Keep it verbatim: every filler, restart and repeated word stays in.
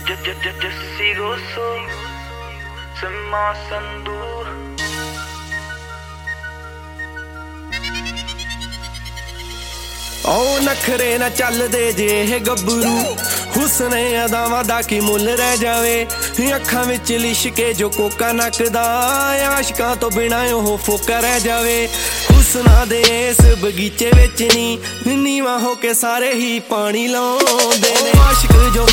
Jesse Gosso, Sima Sandhu. ओ नखरे ना चल दे जे हे गब्बरू हुस्ने अदावां दा की मुल रह जावे अखां विच लिशके जो कोका नकदा आशिकां तो बिना ओह फोका रह जावे हुस्ना दे इस बगीचे विच नी नीवां हो के सारे ही पानी लाउंदे ने आशिक जो